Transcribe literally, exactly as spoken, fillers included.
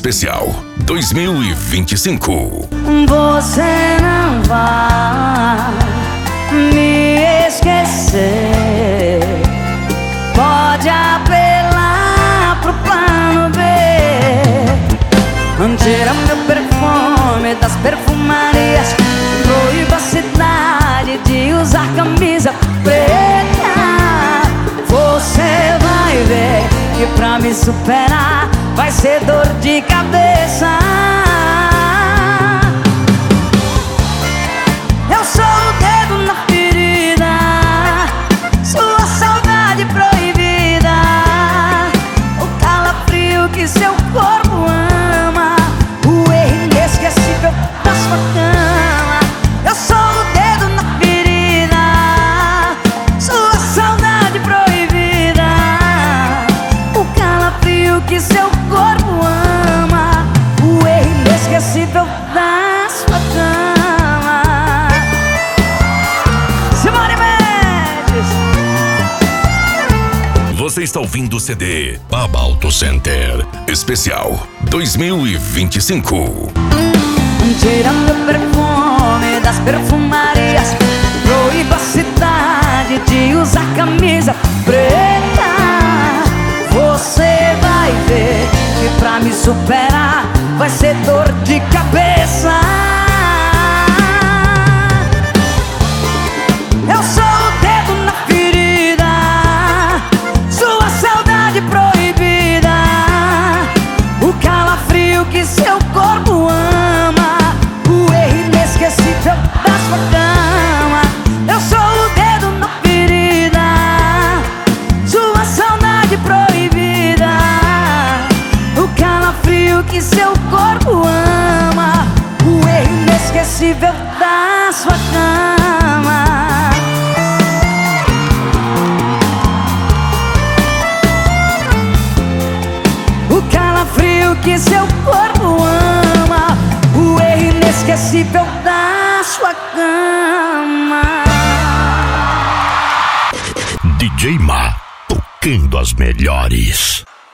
Especial dois mil e vinte e cinco. Você não vai me esquecer. Pode apelar pro plano B. Tira meu perfume das perfumarias. Proíba a cidade de usar camisa preta. Você vai ver que pra me superar vai ser dor de cabeça. Eu sou o dedo na ferida, sua saudade proibida, o calafrio que seu corpo ama, o erro inesquecível da sua cama. Eu sou o dedo na ferida, sua saudade proibida, o calafrio que seu corpo ama, o erro inesquecível da sua cama. Simone Mendes. Você está ouvindo o C D Baba Auto Center Especial dois mil e vinte e cinco. Tira meu perfume das perfumarias. Proíba a cidade de usar camisa preta. Você vai ver que pra me superar vai ser dor de cabeça. Eu sou o dedo na ferida, sua saudade proibida, o calafrio que seu corpo ama, o erro inesquecível da sua cama. Eu sou o dedo na ferida, sua saudade proibida, o calafrio que seu corpo ama, o erro inesquecível da sua cama. O calafrio que seu corpo ama, o erro inesquecível da sua cama. D J Ma, tocando as melhores.